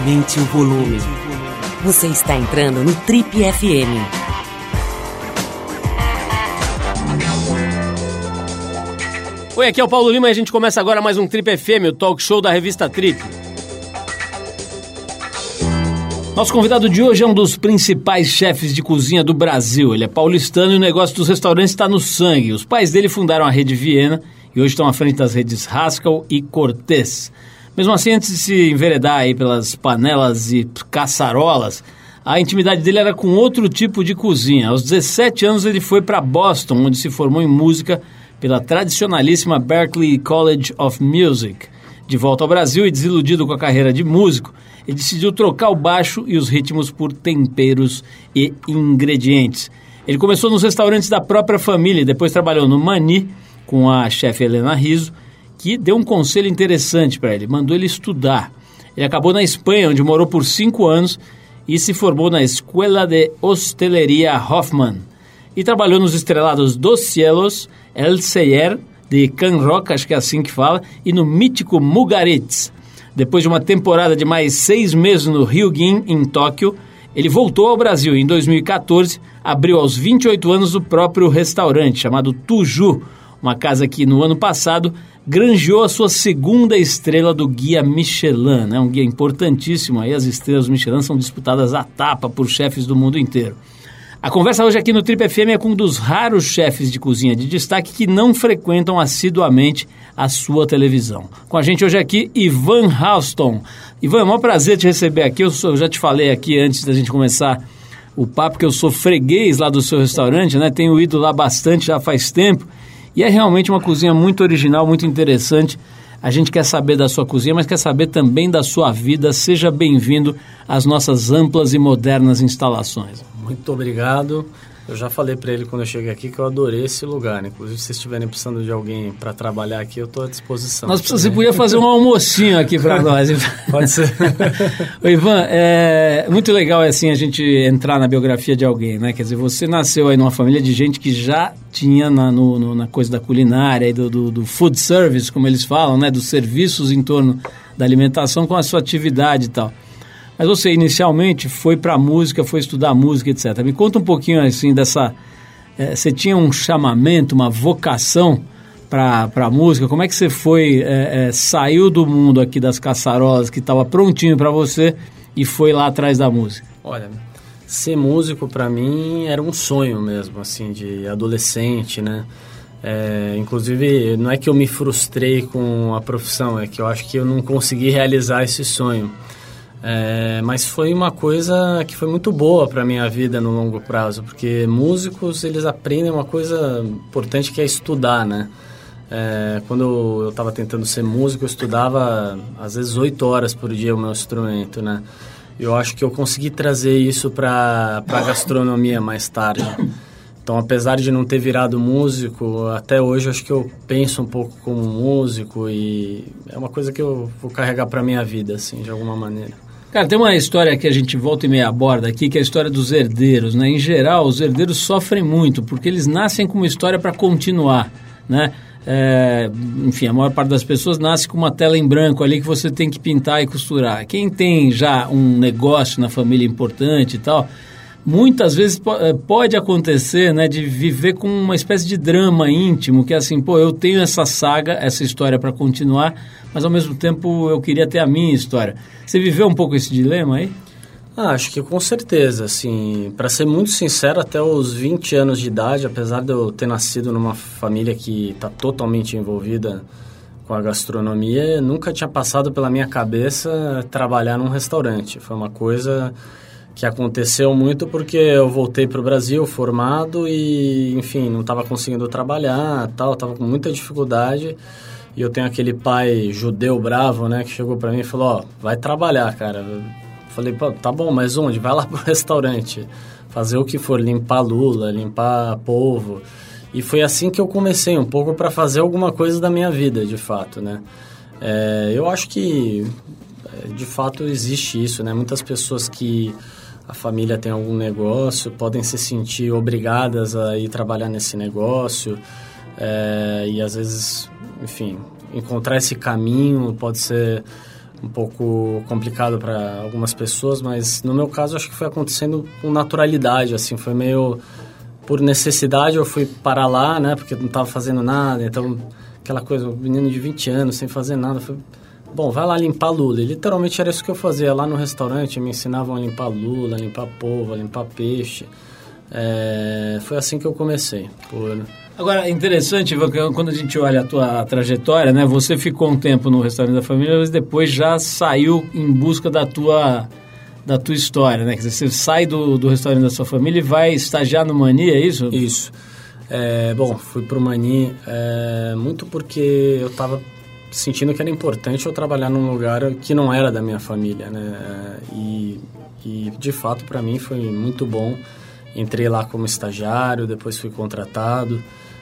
Aumente o volume. Você está entrando no Trip FM. Oi, aqui é o Paulo Lima e a gente começa agora mais um Trip FM, o talk show da revista Trip. Nosso convidado de hoje é um dos principais chefes de cozinha do Brasil. Ele é paulistano e o negócio dos restaurantes está no sangue. Os pais dele fundaram a Rede Viena e hoje estão à frente das redes Haskell e Cortez. Mesmo assim, antes de se enveredar aí pelas panelas e caçarolas, a intimidade dele era com outro tipo de cozinha. Aos 17 anos ele foi para Boston, onde se formou em música pela tradicionalíssima Berklee College of Music. De volta ao Brasil e desiludido com a carreira de músico, ele decidiu trocar o baixo e os ritmos por temperos e ingredientes. Ele começou nos restaurantes da própria família e depois trabalhou no Mani com a chefe Helena Rizzo, que deu um conselho interessante para ele, mandou ele estudar. Ele acabou na Espanha, onde morou por 5 anos e se formou na Escuela de Hostelería Hoffman. E trabalhou nos estrelados Dos Cielos, El Celler, de Can Rock, acho que é assim que fala, e no mítico Mugaritz. Depois de uma temporada de mais 6 meses no Ryugin, em Tóquio, ele voltou ao Brasil e em 2014 abriu aos 28 anos o próprio restaurante, chamado Tuju, uma casa que no ano passado granjeou a sua segunda estrela do Guia Michelin, né? Um guia importantíssimo, aí as estrelas Michelin são disputadas à tapa por chefes do mundo inteiro. A conversa hoje aqui no Trip FM é com um dos raros chefes de cozinha de destaque que não frequentam assiduamente a sua televisão. Com a gente hoje aqui, Ivan Halston. Ivan, é um prazer te receber aqui. Eu já te falei aqui antes da gente começar o papo que eu sou freguês lá do seu restaurante, né? Tenho ido lá bastante, já faz tempo. E é realmente uma cozinha muito original, muito interessante. A gente quer saber da sua cozinha, mas quer saber também da sua vida. Seja bem-vindo às nossas amplas e modernas instalações. Muito obrigado. Eu já falei para ele quando eu cheguei aqui que eu adorei esse lugar, né? Inclusive, se vocês estiverem precisando de alguém para trabalhar aqui, eu estou à disposição. Você podia fazer um almocinho aqui para nós. Pode ser. Ô, Ivan, é muito legal assim, a gente entrar na biografia de alguém, né? Quer dizer, você nasceu aí numa família de gente que já tinha na coisa da culinária e do food service, como eles falam, né? Dos serviços em torno da alimentação com a sua atividade e tal. Mas você inicialmente foi para a música, foi estudar música, etc. Me conta um pouquinho assim dessa... você tinha um chamamento, uma vocação para a música? Como é que você foi, saiu do mundo aqui das caçarolas que estava prontinho para você e foi lá atrás da música? Olha, ser músico para mim era um sonho mesmo, assim, de adolescente, né? Inclusive, não é que eu me frustrei com a profissão, é que eu acho que eu não consegui realizar esse sonho. Mas foi uma coisa que foi muito boa para a minha vida no longo prazo, porque músicos, eles aprendem uma coisa importante que é estudar, né? Quando eu estava tentando ser músico, eu estudava às vezes 8 horas por dia o meu instrumento, né? Eu acho que eu consegui trazer isso para a gastronomia mais tarde. Então, apesar de não ter virado músico, até hoje eu acho que eu penso um pouco como músico e é uma coisa que eu vou carregar para a minha vida, assim, de alguma maneira. Cara, tem uma história que a gente volta e meia aborda aqui, que é a história dos herdeiros, né? Em geral, os herdeiros sofrem muito, porque eles nascem com uma história para continuar, né? Enfim, a maior parte das pessoas nasce com uma tela em branco ali que você tem que pintar e costurar. Quem tem já um negócio na família importante e tal, muitas vezes pode acontecer, né, de viver com uma espécie de drama íntimo, que é assim, eu tenho essa saga, essa história para continuar, mas ao mesmo tempo eu queria ter a minha história. Você viveu um pouco esse dilema aí? Acho que com certeza, assim, para ser muito sincero, até os 20 anos de idade, apesar de eu ter nascido numa família que está totalmente envolvida com a gastronomia, nunca tinha passado pela minha cabeça trabalhar num restaurante. Foi uma coisa que aconteceu muito porque eu voltei para o Brasil formado e, enfim, não estava conseguindo trabalhar, estava com muita dificuldade. E eu tenho aquele pai judeu bravo, né, que chegou para mim e falou, vai trabalhar, cara. Eu falei, tá bom, mas onde? Vai lá pro restaurante, fazer o que for, limpar lula, limpar polvo. E foi assim que eu comecei, um pouco para fazer alguma coisa da minha vida, de fato, né. Eu acho que, de fato, existe isso, né. Muitas pessoas que a família tem algum negócio podem se sentir obrigadas a ir trabalhar nesse negócio. E às vezes, enfim, encontrar esse caminho pode ser um pouco complicado para algumas pessoas, mas no meu caso acho que foi acontecendo com naturalidade, assim, foi meio por necessidade. Eu fui para lá, né, porque eu não estava fazendo nada, então aquela coisa, um menino de 20 anos sem fazer nada, foi, bom, vai lá limpar lula. E literalmente era isso que eu fazia lá no restaurante, me ensinavam a limpar lula, a limpar polvo, a limpar peixe. Foi assim que eu comecei. Agora, interessante, Ivan, quando a gente olha a tua trajetória, né? Você ficou um tempo no restaurante da família, mas depois já saiu em busca da tua história, né? Quer dizer, você sai do restaurante da sua família e vai estagiar no Mani, é isso? Isso. Bom, fui pro Mani muito porque eu estava sentindo que era importante eu trabalhar num lugar que não era da minha família, né? E de fato, para mim, foi muito bom. Entrei lá como estagiário, depois fui contratado.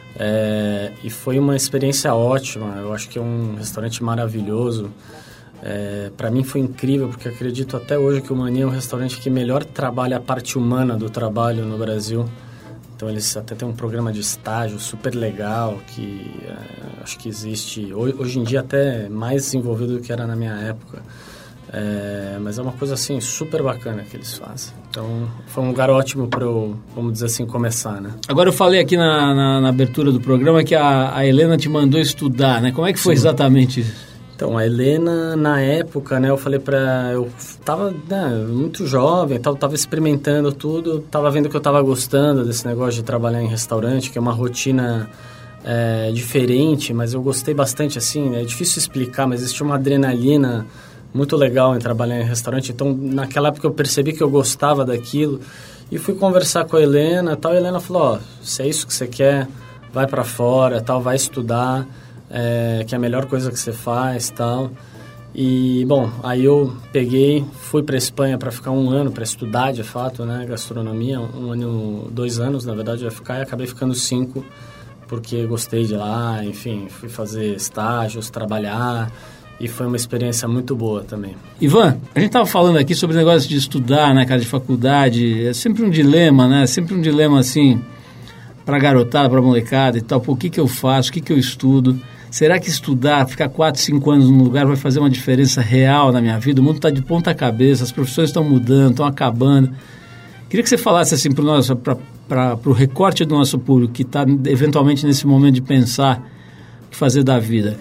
E foi uma experiência ótima. Eu acho que é um restaurante maravilhoso. Para mim foi incrível, porque acredito até hoje que o Mani é um restaurante que melhor trabalha a parte humana do trabalho no Brasil. Então eles até têm um programa de estágio super legal, que acho que existe hoje em dia até mais desenvolvido do que era na minha época. Mas é uma coisa assim super bacana que eles fazem. Então foi um lugar ótimo para eu, vamos dizer assim, começar, né? Agora eu falei aqui na abertura do programa que a Helena te mandou estudar, né? Como é que foi exatamente isso? Então, a Helena, na época, né, eu falei eu tava muito jovem, tava experimentando tudo, tava vendo que eu tava gostando desse negócio de trabalhar em restaurante, que é uma rotina diferente, mas eu gostei bastante, assim, é difícil explicar, mas existe uma adrenalina muito legal em trabalhar em restaurante. Então, naquela época eu percebi que eu gostava daquilo e fui conversar com a Helena, tal, e a Helena falou, se é isso que você quer, vai para fora, tal, vai estudar, que é a melhor coisa que você faz, tal. E, bom, aí eu fui para a Espanha para ficar 1 ano, para estudar, de fato, né, gastronomia, 1 ano, 2 anos, na verdade, eu ia ficar, e acabei ficando 5, porque gostei de lá, enfim, fui fazer estágios, trabalhar, e foi uma experiência muito boa também. Ivan, a gente estava falando aqui sobre o negócio de estudar, né, cara, de faculdade. É sempre um dilema, né? Sempre um dilema, assim, para garotada, para molecada e tal. Pô, o que eu faço? O que eu estudo? Será que estudar, ficar 4, 5 anos num lugar vai fazer uma diferença real na minha vida? O mundo está de ponta cabeça, as profissões estão mudando, estão acabando. Queria que você falasse, assim, para o recorte do nosso público, que está eventualmente nesse momento de pensar o que fazer da vida.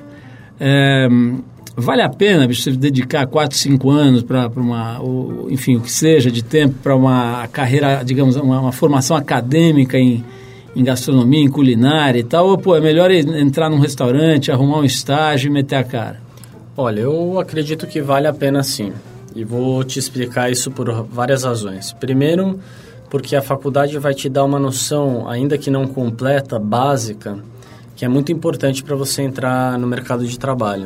Vale a pena, bicho, você dedicar 4, 5 anos para enfim, o que seja de tempo para uma carreira, digamos, uma formação acadêmica em gastronomia, em culinária e tal, ou, pô, é melhor entrar num restaurante, arrumar um estágio e meter a cara? Olha, eu acredito que vale a pena sim, e vou te explicar isso por várias razões. Primeiro, porque a faculdade vai te dar uma noção, ainda que não completa, básica, que é muito importante para você entrar no mercado de trabalho.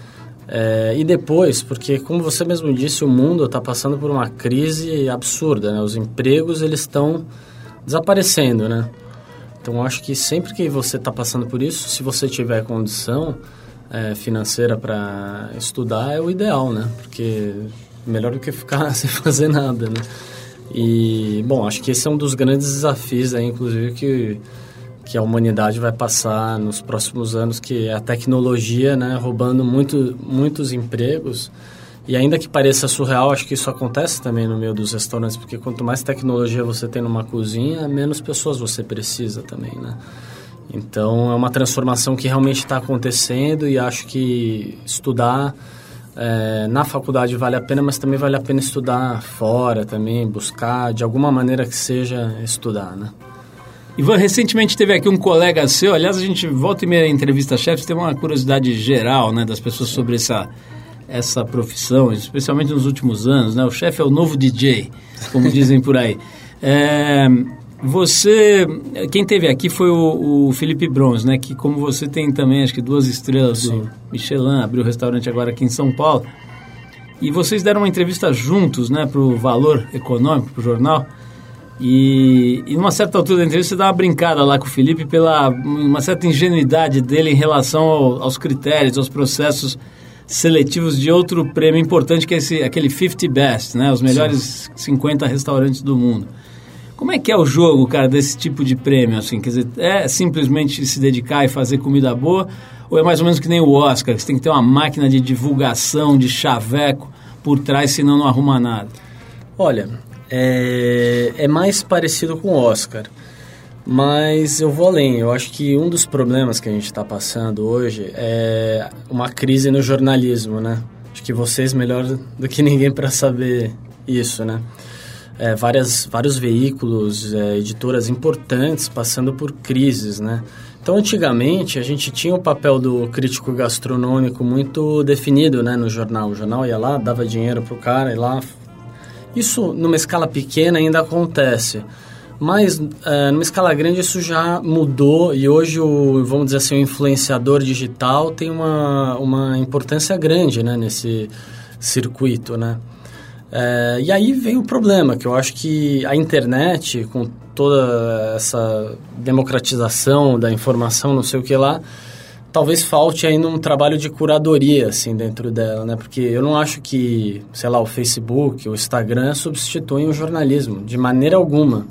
E depois, porque como você mesmo disse, o mundo está passando por uma crise absurda, né? Os empregos, eles estão desaparecendo, né? Então, eu acho que sempre que você está passando por isso, se você tiver condição financeira para estudar, é o ideal, né? Porque melhor do que ficar sem fazer nada, né? E, bom, acho que esse é um dos grandes desafios aí, inclusive, que a humanidade vai passar nos próximos anos, que é a tecnologia, né, roubando muitos empregos. E ainda que pareça surreal, acho que isso acontece também no meio dos restaurantes, porque quanto mais tecnologia você tem numa cozinha, menos pessoas você precisa também, né? Então, é uma transformação que realmente está acontecendo, e acho que estudar na faculdade vale a pena, mas também vale a pena estudar fora também, buscar, de alguma maneira que seja, estudar, né? Ivan, recentemente teve aqui um colega seu, aliás, a gente volta e meia em entrevista chefes, tem uma curiosidade geral, né, das pessoas sobre essa profissão, especialmente nos últimos anos, né? O chefe é o novo DJ, como dizem por aí. Quem teve aqui foi o Felipe Brons, né? Que, como você, tem também, acho que 2 estrelas do Michelin, abriu o restaurante agora aqui em São Paulo. E vocês deram uma entrevista juntos, né, para o Valor Econômico, para o jornal. E numa certa altura da entrevista você dá uma brincada lá com o Felipe pela uma certa ingenuidade dele em relação aos critérios, aos processos seletivos de outro prêmio importante, que é aquele 50 Best, né? Os melhores 50 restaurantes do mundo. Como é que é o jogo, cara, desse tipo de prêmio, assim? Quer dizer, é simplesmente se dedicar e fazer comida boa, Ou é mais ou menos que nem o Oscar, que você tem que ter uma máquina de divulgação, de chaveco por trás, senão não arruma nada? Olha, é mais parecido com o Oscar, mas eu vou além. Eu acho que um dos problemas que a gente está passando hoje é uma crise no jornalismo, né? Acho que vocês melhor do que ninguém para saber isso, né? Vários veículos, editoras importantes passando por crises, né? Então, antigamente, a gente tinha o papel do crítico gastronômico muito definido, né, no jornal. O jornal ia lá, dava dinheiro para o cara, ia lá. Isso, numa escala pequena, ainda acontece. Mas, numa escala grande, isso já mudou e hoje, vamos dizer assim, o influenciador digital tem uma importância grande, né, nesse circuito, né? E aí vem o problema, que eu acho que a internet, com toda essa democratização da informação, não sei o que lá, talvez falte ainda um trabalho de curadoria, assim, dentro dela, né? Porque eu não acho que, sei lá, o Facebook, o Instagram substituem o jornalismo, de maneira alguma.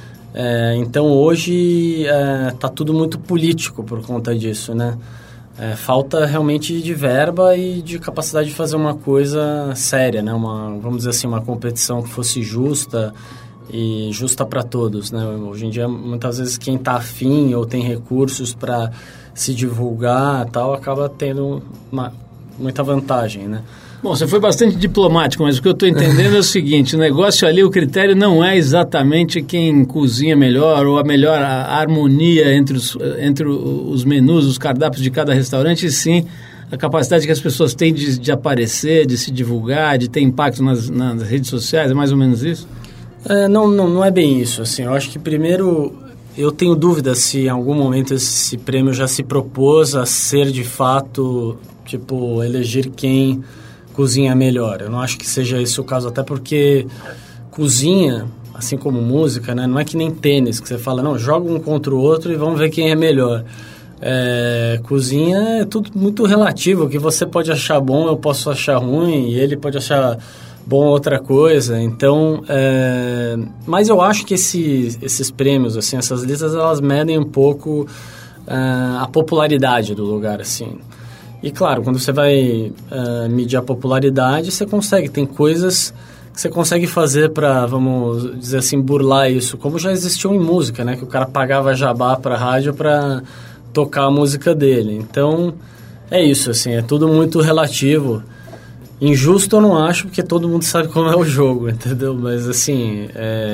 Então, hoje, tá tudo muito político por conta disso, né? Falta realmente de verba e de capacidade de fazer uma coisa séria, né? Vamos dizer assim, uma competição que fosse justa e justa para todos, né? Hoje em dia, muitas vezes, quem está afim ou tem recursos para se divulgar tal, acaba tendo muita vantagem, né? Bom, você foi bastante diplomático, mas o que eu estou entendendo é o seguinte, o negócio ali, o critério não é exatamente quem cozinha melhor ou a melhor harmonia entre os menus, os cardápios de cada restaurante, e sim a capacidade que as pessoas têm de aparecer, de se divulgar, de ter impacto nas redes sociais, é mais ou menos isso? Não é bem isso, assim, eu acho que primeiro eu tenho dúvida se em algum momento esse prêmio já se propôs a ser de fato, tipo, eleger quem cozinha melhor. Eu não acho que seja esse o caso, até porque cozinha, assim como música, né, não é que nem tênis, que você fala, não, joga um contra o outro e vamos ver quem é melhor. Cozinha é tudo muito relativo, o que você pode achar bom, eu posso achar ruim, e ele pode achar bom outra coisa. Então, mas eu acho que esses prêmios, assim, essas listas, elas medem um pouco a popularidade do lugar, assim. E claro, quando você vai medir a popularidade, você consegue, tem coisas que você consegue fazer para, vamos dizer assim, burlar isso, como já existiu em música, né? Que o cara pagava jabá para a rádio para tocar a música dele. Então, é isso, assim, é tudo muito relativo. Injusto eu não acho, porque todo mundo sabe como é o jogo, entendeu? Mas, assim,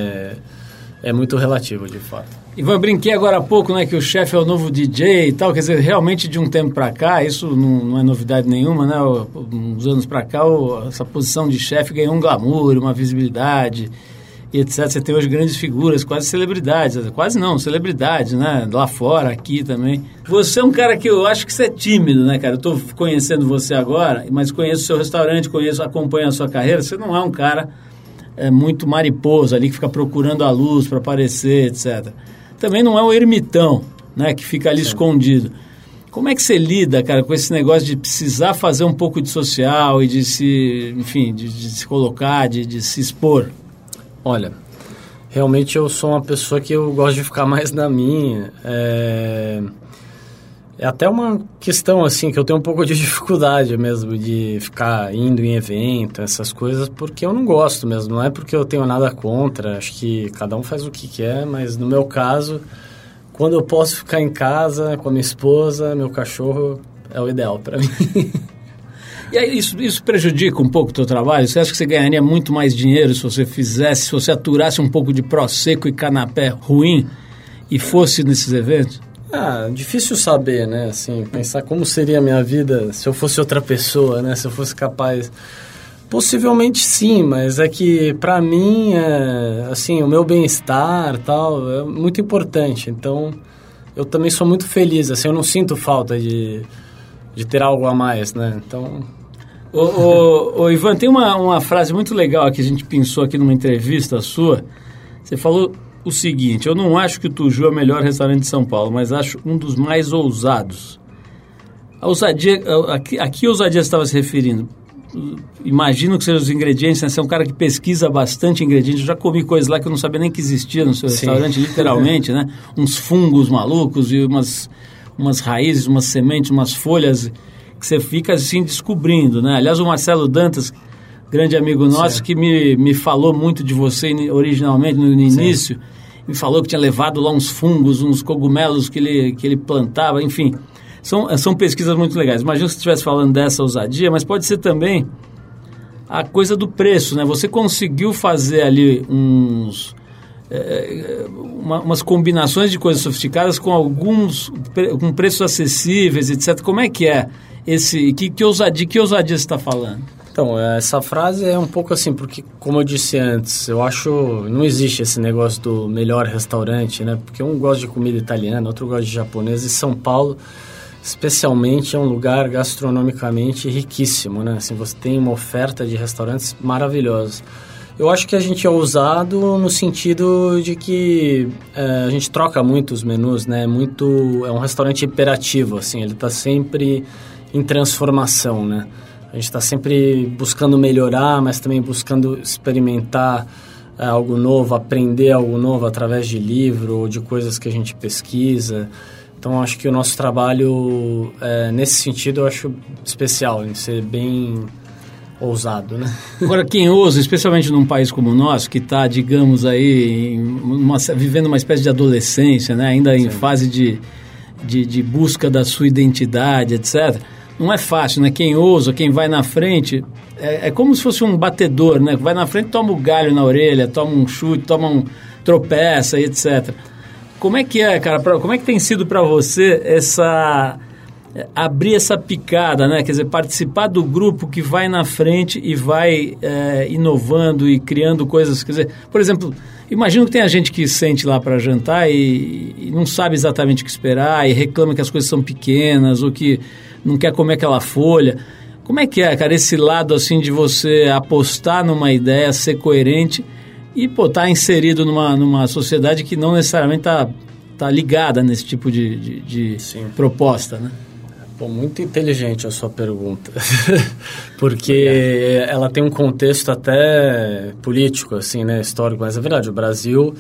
é muito relativo, de fato. Ivan, eu brinquei agora há pouco, né, que o chefe é o novo DJ e tal, quer dizer, realmente de um tempo para cá, isso não é novidade nenhuma, né, uns anos para cá, essa posição de chefe ganhou um glamour, uma visibilidade, e etc. Você tem hoje grandes figuras, quase celebridades, quase não, celebridades, né, lá fora, aqui também. Você é um cara que eu acho que você é tímido, né, cara, eu estou conhecendo você agora, mas conheço o seu restaurante, acompanho a sua carreira, você não é um cara muito mariposa ali, que fica procurando a luz para aparecer, etc. Também não é um ermitão, né, que fica ali escondido. Como é que você lida, cara, com esse negócio de precisar fazer um pouco de social e de se, enfim, de se colocar, de se expor? Olha, realmente eu sou uma pessoa que eu gosto de ficar mais na minha. É até uma questão, assim, que eu tenho um pouco de dificuldade mesmo de ficar indo em evento, essas coisas, porque eu não gosto mesmo. Não é porque eu tenho nada contra, acho que cada um faz o que quer, mas no meu caso, quando eu posso ficar em casa com a minha esposa, meu cachorro, é o ideal para mim. E aí isso prejudica um pouco o teu trabalho? Você acha que você ganharia muito mais dinheiro se você aturasse um pouco de prosecco e canapé ruim e fosse nesses eventos? Difícil saber, né, assim, pensar como seria a minha vida se eu fosse outra pessoa, né, se eu fosse capaz. Possivelmente sim, mas é que pra mim, assim, o meu bem-estar, tal, é muito importante, então eu também sou muito feliz, assim, eu não sinto falta de ter algo a mais, né, então... Ô Ivan, tem uma frase muito legal que a gente pensou aqui numa entrevista sua, você falou o seguinte: eu não acho que o Tuju é o melhor restaurante de São Paulo, mas acho um dos mais ousados. A ousadia, a que ousadia você estava se referindo? Imagino que sejam os ingredientes, né? Você é um cara que pesquisa bastante ingredientes. Eu já comi coisas lá que eu não sabia nem que existia no seu restaurante, literalmente, né? Uns fungos malucos e umas raízes, umas sementes, umas folhas que você fica assim descobrindo, né? Aliás, o Marcelo Dantas, grande amigo nosso, Sim. que me falou muito de você originalmente, no início, sim, me falou que tinha levado lá uns fungos, uns cogumelos que ele plantava, enfim. São pesquisas muito legais. Imagina se você estivesse falando dessa ousadia, mas pode ser também a coisa do preço, né? Você conseguiu fazer ali umas combinações de coisas sofisticadas com preços acessíveis, etc. Como é que é que ousadia você está falando? Então, essa frase é um pouco assim, porque, como eu disse antes, eu acho não existe esse negócio do melhor restaurante, né? Porque um gosta de comida italiana, outro gosta de japonesa, e São Paulo, especialmente, é um lugar gastronomicamente riquíssimo, né? Assim, você tem uma oferta de restaurantes maravilhosos. Eu acho que a gente é ousado no sentido de que a gente troca muito os menus, né? É um restaurante hiperativo, assim, ele está sempre em transformação, né? A gente está sempre buscando melhorar, mas também buscando experimentar algo novo, aprender algo novo através de livro ou de coisas que a gente pesquisa. Então, acho que o nosso trabalho, nesse sentido, eu acho especial, em ser bem ousado, né? Agora, quem ousa, especialmente num país como o nosso, que está, digamos, aí, vivendo uma espécie de adolescência, né? Ainda em fase de busca da sua identidade, etc., não é fácil, né? Quem ousa, quem vai na frente, é como se fosse um batedor, né? Vai na frente, toma um galho na orelha, toma um chute, tropeça, etc. Como é que cara? Como é que tem sido para você abrir essa picada, né? Quer dizer, participar do grupo que vai na frente e vai inovando e criando coisas. Quer dizer, por exemplo, imagino que tem gente que sente lá para jantar e não sabe exatamente o que esperar e reclama que as coisas são pequenas ou que não quer comer aquela folha. Como é que cara, esse lado assim de você apostar numa ideia, ser coerente e tá inserido numa sociedade que não necessariamente tá ligada nesse tipo de proposta, né? Bom, muito inteligente a sua pergunta, porque ela tem um contexto até político, assim, né, histórico, mas é verdade, o Brasil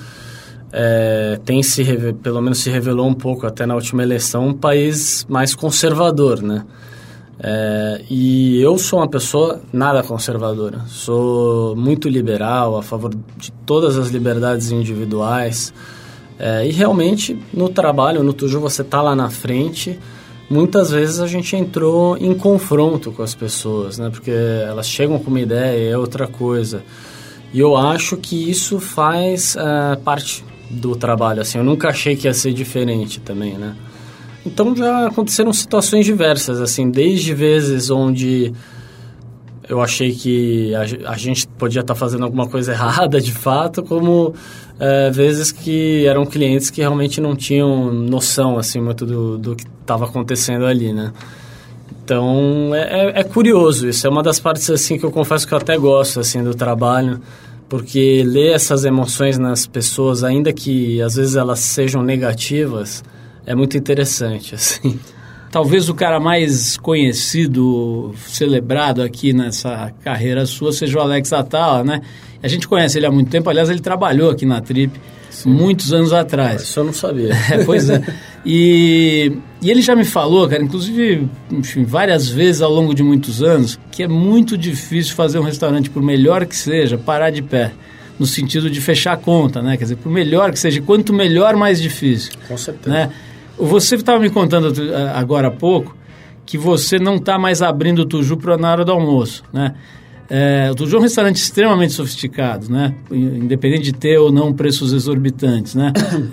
pelo menos se revelou um pouco até na última eleição, um país mais conservador, né? E eu sou uma pessoa nada conservadora, sou muito liberal, a favor de todas as liberdades individuais, e realmente no trabalho, no Tuju, você tá lá na frente. Muitas vezes a gente entrou em confronto com as pessoas, né? Porque elas chegam com uma ideia e é outra coisa. E eu acho que isso faz parte do trabalho, assim. Eu nunca achei que ia ser diferente também, né? Então já aconteceram situações diversas, assim, desde vezes onde eu achei que a gente podia estar fazendo alguma coisa errada, de fato, como vezes que eram clientes que realmente não tinham noção, assim, muito do que estava acontecendo ali, né? Então, é curioso isso. É uma das partes, assim, que eu confesso que eu até gosto, assim, do trabalho, porque ler essas emoções nas pessoas, ainda que às vezes elas sejam negativas, é muito interessante, assim. Talvez o cara mais conhecido, celebrado aqui nessa carreira sua seja o Alex Atala, né? A gente conhece ele há muito tempo, aliás, ele trabalhou aqui na Trip muitos anos atrás. Isso eu não sabia. Pois é. E ele já me falou, cara, inclusive, enfim, várias vezes ao longo de muitos anos, que é muito difícil fazer um restaurante, por melhor que seja, parar de pé. No sentido de fechar a conta, né? Quer dizer, por melhor que seja, quanto melhor, mais difícil. Com certeza. Né? Você estava me contando agora há pouco que você não está mais abrindo o Tuju na hora do almoço, né? O Tuju é um restaurante extremamente sofisticado, né? Independente de ter ou não preços exorbitantes, né?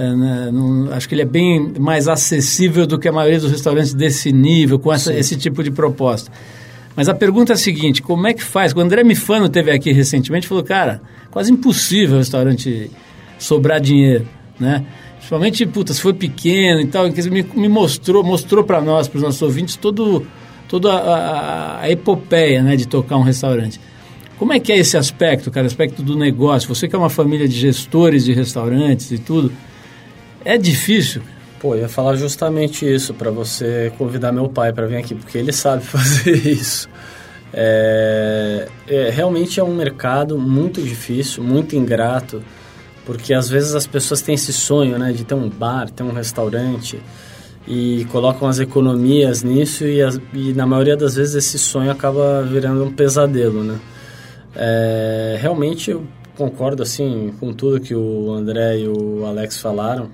Acho que ele é bem mais acessível do que a maioria dos restaurantes desse nível, com esse tipo de proposta. Mas a pergunta é a seguinte, como é que faz? Quando o André Mifano esteve aqui recentemente, falou, cara, quase impossível o restaurante sobrar dinheiro, né? Principalmente, se foi pequeno e tal, me mostrou para nós, para os nossos ouvintes, toda a epopeia, né, de tocar um restaurante. Como é que é esse aspecto, cara, aspecto do negócio? Você que é uma família de gestores de restaurantes e tudo, é difícil? Eu ia falar justamente isso, para você convidar meu pai para vir aqui, porque ele sabe fazer isso. Realmente é um mercado muito difícil, muito ingrato, porque às vezes as pessoas têm esse sonho, né, de ter um bar, ter um restaurante, e colocam as economias nisso e na maioria das vezes esse sonho acaba virando um pesadelo, né? Realmente eu concordo assim com tudo que o André e o Alex falaram.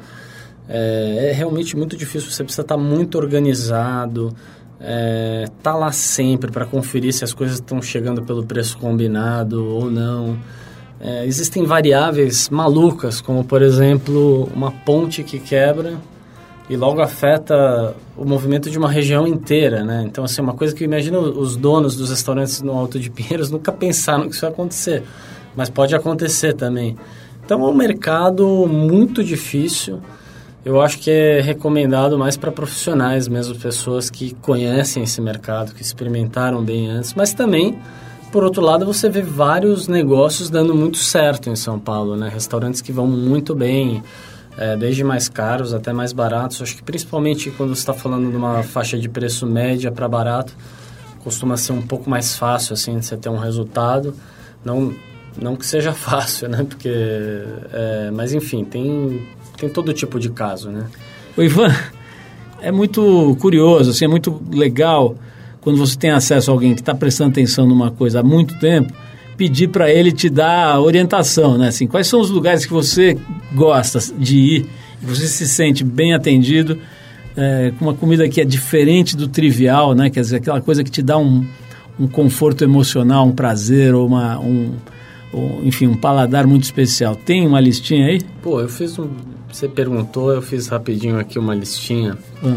É realmente muito difícil, você precisa estar muito organizado, tá lá sempre para conferir se as coisas estão chegando pelo preço combinado ou não. Existem variáveis malucas, como por exemplo uma ponte que quebra e logo afeta o movimento de uma região inteira, né? Então, assim, uma coisa que eu imagino os donos dos restaurantes no Alto de Pinheiros nunca pensaram que isso ia acontecer, mas pode acontecer também. Então, é um mercado muito difícil. Eu acho que é recomendado mais para profissionais mesmo, pessoas que conhecem esse mercado, que experimentaram bem antes, mas também, por outro lado, você vê vários negócios dando muito certo em São Paulo, né? Restaurantes que vão muito bem, desde mais caros até mais baratos. Acho que principalmente quando você está falando de uma faixa de preço média para barato, costuma ser um pouco mais fácil assim, de você ter um resultado. Não que seja fácil, né? Porque, mas enfim, tem todo tipo de caso, né? O Ivan, é muito curioso, assim, é muito legal quando você tem acesso a alguém que está prestando atenção numa coisa há muito tempo, pedir para ele te dar orientação, né? Assim, quais são os lugares que você gosta de ir, que você se sente bem atendido, com uma comida que é diferente do trivial, né? Quer dizer, aquela coisa que te dá um conforto emocional, um prazer ou enfim, um paladar muito especial. Tem uma listinha aí? Pô, você perguntou, eu fiz rapidinho aqui uma listinha.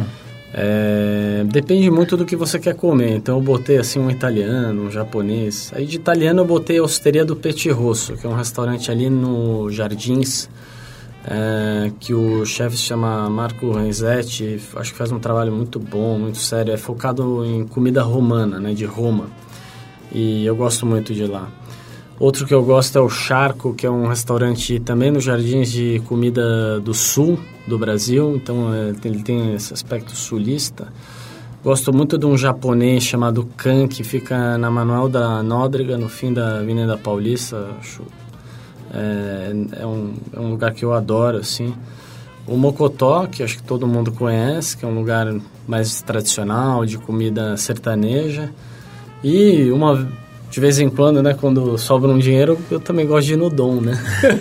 Depende muito do que você quer comer. Então eu botei assim um italiano, um japonês. Aí de italiano eu botei a Osteria do Petit Rosso, que é um restaurante ali no Jardins, que o chefe se chama Marco Renzetti. Acho que faz um trabalho muito bom, muito sério. É focado em comida romana, né, de Roma. E eu gosto muito de lá. Outro que eu gosto é o Charco, que é um restaurante também nos Jardins de comida do sul do Brasil. Então, ele tem esse aspecto sulista. Gosto muito de um japonês chamado Kan, que fica na Manuel da Nóbrega, no fim da Avenida Paulista. Acho, é um lugar que eu adoro, assim. O Mocotó, que acho que todo mundo conhece, que é um lugar mais tradicional, de comida sertaneja. E de vez em quando, né, quando sobra um dinheiro, eu também gosto de ir no Dom, né?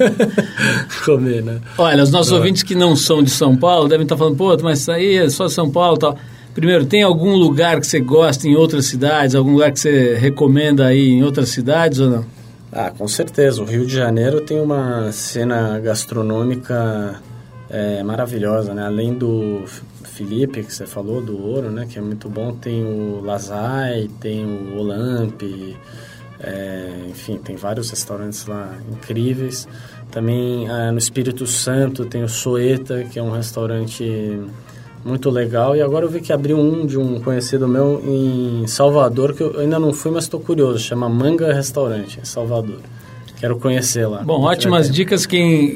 Comer, né? Olha, os nossos ouvintes que não são de São Paulo devem estar falando, pô, mas isso aí é só São Paulo e tal. Primeiro, tem algum lugar que você gosta em outras cidades? Algum lugar que você recomenda aí em outras cidades ou não? Com certeza. O Rio de Janeiro tem uma cena gastronômica maravilhosa, né? Além do Felipe, que você falou, do Ouro, né, que é muito bom, tem o Lazai, tem o Olampe, enfim, tem vários restaurantes lá incríveis. Também no Espírito Santo tem o Soeta, que é um restaurante muito legal. E agora eu vi que abriu de um conhecido meu em Salvador, que eu ainda não fui, mas estou curioso, chama Manga Restaurante, em Salvador. Quero conhecer lá. Bom, ótimas dicas.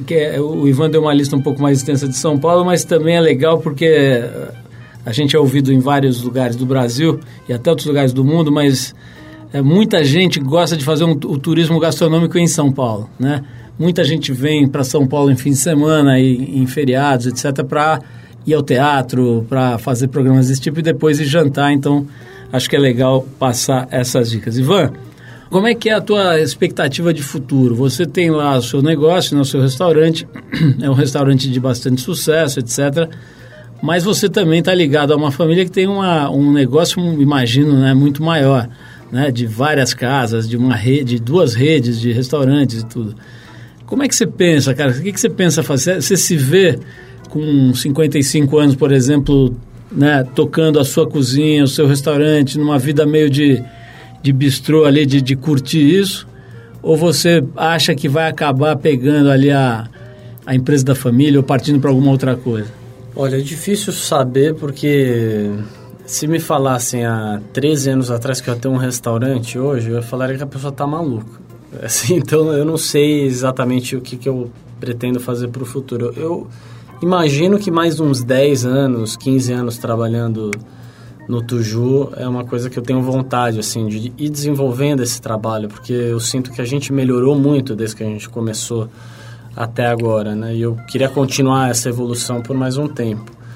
O Ivan deu uma lista um pouco mais extensa de São Paulo, mas também é legal porque a gente é ouvido em vários lugares do Brasil e até outros lugares do mundo, mas muita gente gosta de fazer o turismo gastronômico em São Paulo, né? Muita gente vem para São Paulo em fim de semana e em feriados, etc., para ir ao teatro, para fazer programas desse tipo e depois ir jantar. Então, acho que é legal passar essas dicas. Ivan, como é que é a tua expectativa de futuro? Você tem lá o seu negócio, o seu restaurante, é um restaurante de bastante sucesso, etc., mas você também está ligado a uma família que tem um negócio, imagino, né, muito maior, né, de várias casas, de uma rede, 2 redes de restaurantes e tudo. Como é que você pensa, cara? O que você pensa fazer? Você se vê com 55 anos, por exemplo, né, tocando a sua cozinha, o seu restaurante, numa vida meio de bistrô ali, de curtir isso? Ou você acha que vai acabar pegando ali a empresa da família ou partindo para alguma outra coisa? Olha, é difícil saber porque se me falassem há 13 anos atrás que eu ia ter um restaurante hoje, eu falaria que a pessoa está maluca. Assim, então eu não sei exatamente o que eu pretendo fazer para o futuro. Eu imagino que mais uns 10 anos, 15 anos trabalhando no Tuju é uma coisa que eu tenho vontade, assim, de ir desenvolvendo esse trabalho, porque eu sinto que a gente melhorou muito desde que a gente começou até agora, né? E eu queria continuar essa evolução por mais um tempo.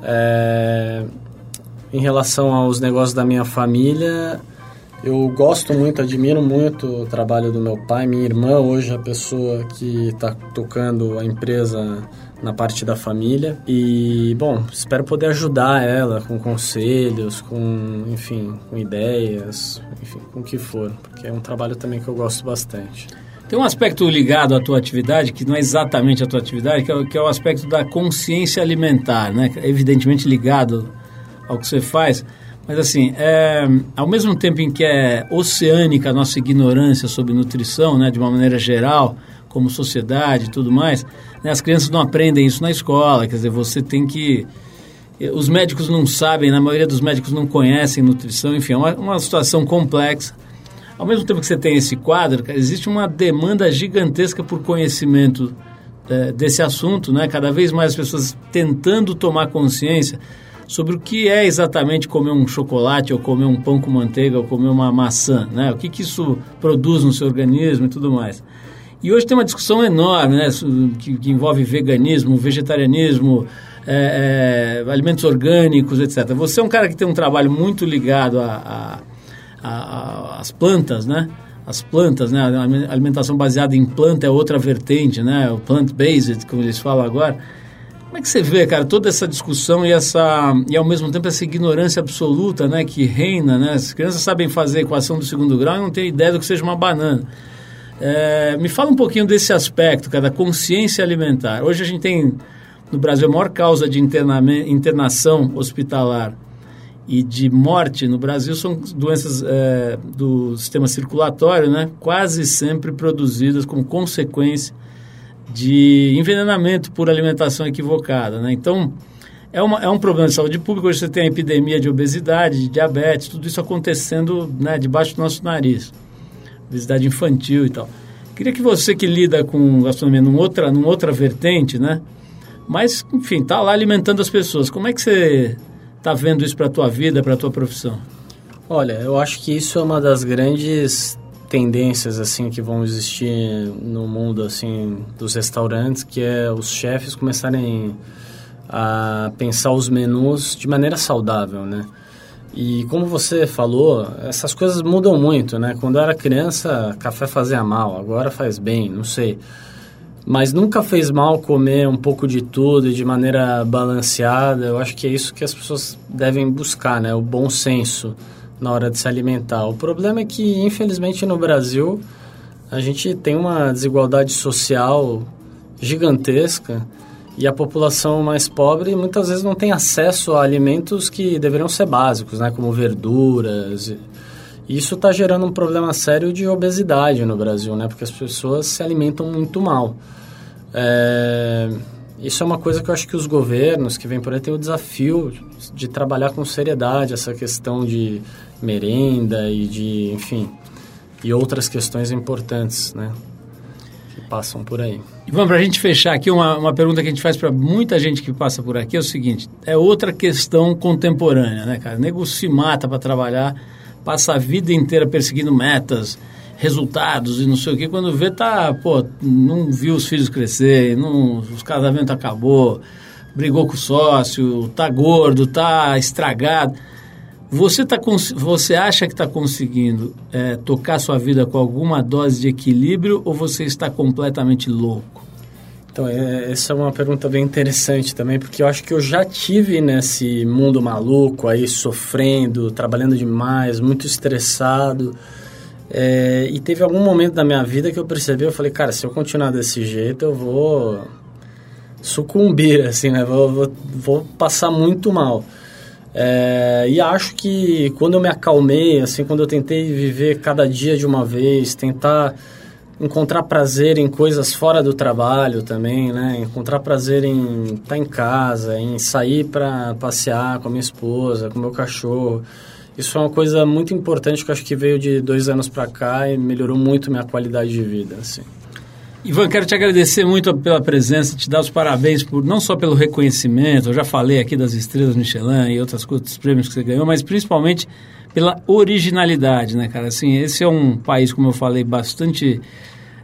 Em relação aos negócios da minha família, eu gosto muito, admiro muito o trabalho do meu pai. Minha irmã hoje é a pessoa que está tocando a empresa na parte da família. E, bom, espero poder ajudar ela com conselhos, com ideias, enfim, com o que for. Porque é um trabalho também que eu gosto bastante. Tem um aspecto ligado à tua atividade, que não é exatamente a tua atividade, que é o aspecto da consciência alimentar, né? Evidentemente ligado ao que você faz, mas assim, ao mesmo tempo em que é oceânica a nossa ignorância sobre nutrição, né, de uma maneira geral, como sociedade e tudo mais, né, as crianças não aprendem isso na escola, quer dizer, você tem que... Os médicos não sabem, na maioria dos médicos não conhecem nutrição, enfim, é uma situação complexa. Ao mesmo tempo que você tem esse quadro, existe uma demanda gigantesca por conhecimento desse assunto, né? Cada vez mais as pessoas tentando tomar consciência sobre o que é exatamente comer um chocolate, ou comer um pão com manteiga, ou comer uma maçã, né? O que isso produz no seu organismo e tudo mais. E hoje tem uma discussão enorme, né? Que envolve veganismo, vegetarianismo, alimentos orgânicos, etc. Você é um cara que tem um trabalho muito ligado as plantas, né? As plantas, né? A alimentação baseada em planta é outra vertente, né? O plant-based, como eles falam agora. Como é que você vê, cara, toda essa discussão e ao mesmo tempo essa ignorância absoluta, né? Que reina, né? As crianças sabem fazer equação do segundo grau e não têm ideia do que seja uma banana. Me fala um pouquinho desse aspecto, cara, da consciência alimentar. Hoje a gente tem, no Brasil, a maior causa de internação hospitalar e de morte no Brasil são doenças do sistema circulatório, né? Quase sempre produzidas como consequência de envenenamento por alimentação equivocada, né? Então, é um problema de saúde pública. Hoje você tem a epidemia de obesidade, de diabetes, tudo isso acontecendo, né, debaixo do nosso nariz. Obesidade infantil e tal. Queria que você, que lida com gastronomia numa outra vertente, né? Mas, enfim, está lá alimentando as pessoas. Como é que você está vendo isso para a tua vida, para a tua profissão? Olha, eu acho que isso é uma das grandes tendências assim que vão existir no mundo assim dos restaurantes, que é os chefes começarem a pensar os menus de maneira saudável, né? E como você falou, essas coisas mudam muito, né? Quando eu era criança, café fazia mal, agora faz bem, não sei. Mas nunca fez mal comer um pouco de tudo e de maneira balanceada. Eu acho que é isso que as pessoas devem buscar, né? O bom senso na hora de se alimentar. O problema é que, infelizmente, no Brasil, a gente tem uma desigualdade social gigantesca e a população mais pobre muitas vezes não tem acesso a alimentos que deveriam ser básicos, né? Como verduras. E isso está gerando um problema sério de obesidade no Brasil, né? Porque as pessoas se alimentam muito mal. Isso é uma coisa que eu acho que os governos que vêm por aí têm o desafio de trabalhar com seriedade essa questão de merenda e de, enfim, e outras questões importantes, né? Que passam por aí. Ivan, para a gente fechar aqui, uma pergunta que a gente faz para muita gente que passa por aqui é o seguinte: é outra questão contemporânea, né, cara? O nego se mata para trabalhar, passa a vida inteira perseguindo metas, resultados e não sei o que, quando vê, não viu os filhos crescer, os casamentos acabou, brigou com o sócio, tá gordo, tá estragado. Você acha que está conseguindo tocar sua vida com alguma dose de equilíbrio ou você está completamente louco? Então, essa é uma pergunta bem interessante também, porque eu acho que eu já tive nesse mundo maluco aí, sofrendo, trabalhando demais, muito estressado. E teve algum momento da minha vida que eu percebi, eu falei, cara, se eu continuar desse jeito, eu vou sucumbir, assim, né? Vou passar muito mal. E acho que quando eu me acalmei, assim, quando eu tentei viver cada dia de uma vez, tentar encontrar prazer em coisas fora do trabalho também, né? Encontrar prazer em estar em casa, em sair para passear com a minha esposa, com o meu cachorro. Isso é uma coisa muito importante que eu acho que veio de 2 anos para cá e melhorou muito minha qualidade de vida, assim. Ivan, quero te agradecer muito pela presença, te dar os parabéns não só pelo reconhecimento, eu já falei aqui das estrelas Michelin e outros prêmios que você ganhou, mas principalmente pela originalidade, né, cara? Assim, esse é um país, como eu falei, bastante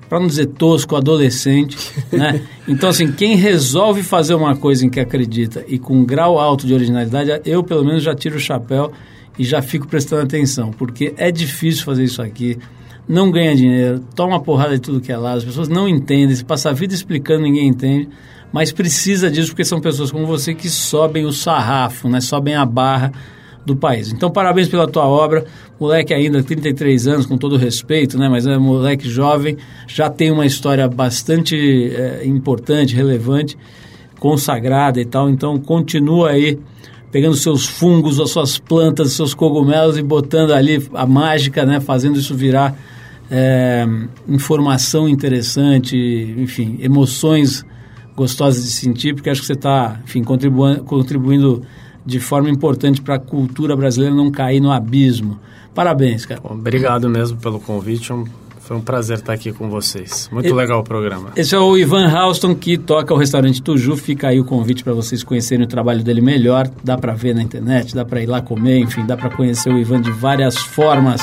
para não dizer tosco, adolescente, né? Então, assim, quem resolve fazer uma coisa em que acredita e com um grau alto de originalidade, eu, pelo menos, já tiro o chapéu e já fico prestando atenção, porque é difícil fazer isso aqui, não ganha dinheiro, toma porrada de tudo que é lado, as pessoas não entendem, se passa a vida explicando, ninguém entende, mas precisa disso porque são pessoas como você que sobem o sarrafo, né? Sobem a barra do país. Então, parabéns pela tua obra, moleque ainda, 33 anos, com todo respeito, né? Mas é um moleque jovem, já tem uma história bastante importante, relevante, consagrada e tal, então continua aí pegando seus fungos, as suas plantas, seus cogumelos e botando ali a mágica, né? Fazendo isso virar informação interessante, enfim, emoções gostosas de sentir, porque acho que você está, enfim, contribuindo de forma importante para a cultura brasileira não cair no abismo. Parabéns, cara. Bom, obrigado mesmo pelo convite, foi um prazer estar aqui com vocês. Muito legal o programa. Esse é o Ivan Halston, que toca o restaurante Tuju. Fica aí o convite para vocês conhecerem o trabalho dele melhor. Dá para ver na internet, dá para ir lá comer, enfim, dá para conhecer o Ivan de várias formas.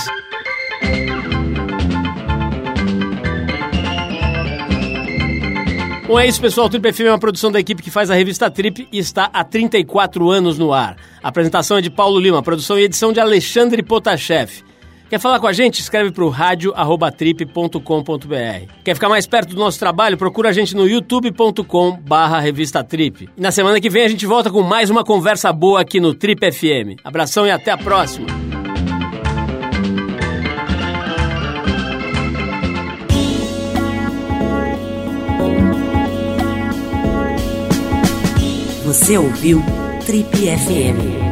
Bom, é isso, pessoal. O Trip FM é uma produção da equipe que faz a revista Trip e está há 34 anos no ar. A apresentação é de Paulo Lima, produção e edição de Alexandre Potashev. Quer falar com a gente? Escreve para o radio@trip.com.br. Quer ficar mais perto do nosso trabalho? Procura a gente no youtube.com/revistatrip. E na semana que vem a gente volta com mais uma conversa boa aqui no Trip FM. Abração e até a próxima. Você ouviu Trip FM.